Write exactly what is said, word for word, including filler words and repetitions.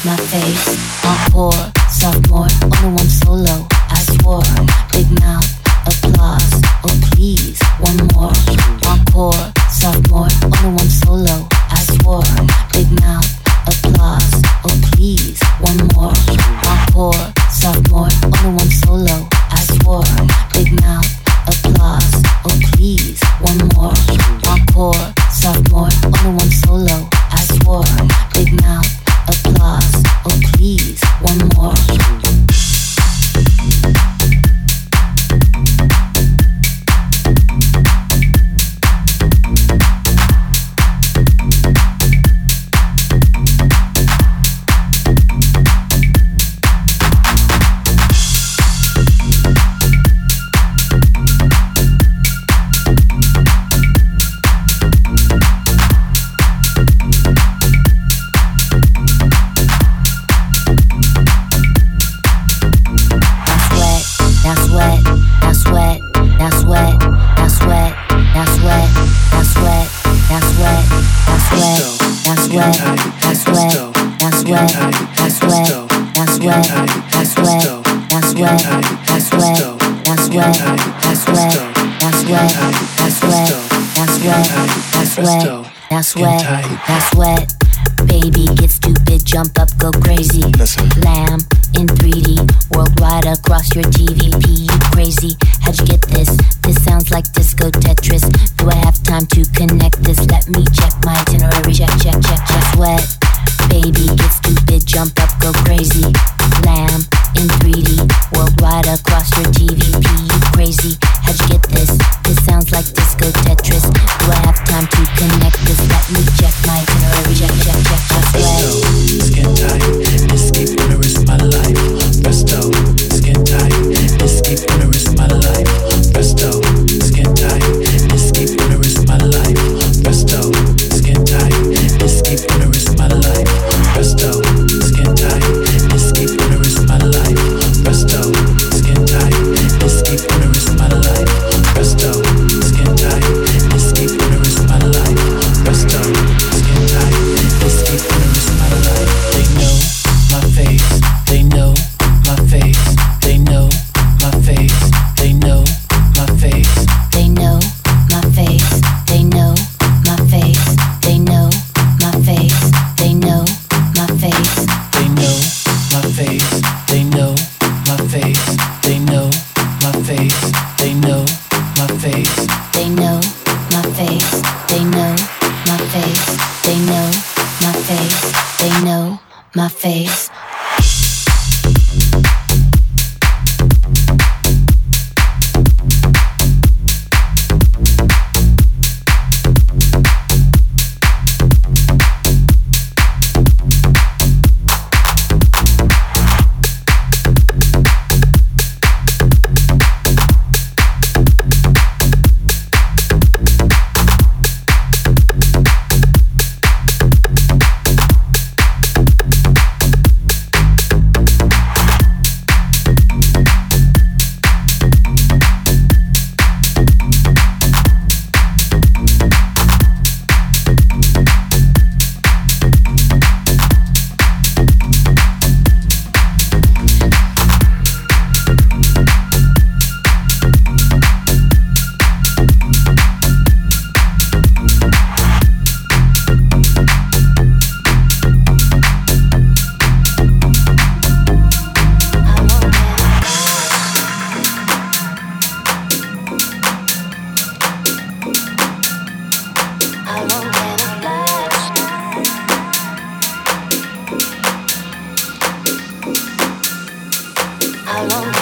my face. Encore, sophomore, only one solo. I swore, big mouth, applause. Oh please, one more. Encore, sophomore, only one solo. I swore, big mouth, applause. Oh please, one more. Encore, sophomore, only one solo. I swore, big mouth, applause. Oh please, one more. Encore, sophomore, only one solo. I swore, big mouth, applause. Oh please, one more. That's wet, that's wet. Baby, get stupid, jump up, go crazy. Listen. Lamb in three D, worldwide across your T V. P, you crazy? How'd you get this? This sounds like disco Tetris. Do I have time to connect this? Let me check my itinerary. Check, check, check, check. Sweat. Baby, get stupid, jump up, go crazy. Lamb in three D, worldwide across your T V. P, you crazy? How'd you get this? This sounds like disco Tetris. Do I have time to connect this? Let me check my itinerary. Check, check, check, check. Sweat. Skin tight, escape and risk my life. Presto, skin tight, escape and risk my life. Presto, skin tight, escape and risk my life. Presto, skin tight, escape and risk my life. Presto, skin tight, escape and risk my life. Presto, skin tight, escape and risk my life. Presto, skin tight, escape and risk my life. Presto, skin tight, escape and risk my life. They know my face, they know my face, they know my face, they know my face. They know my face, they know my face, they know my face, they know my face. They know my face, they know my face, they know my face, they know my face. They know my face, they know my face, they know my face, they know my face. I won't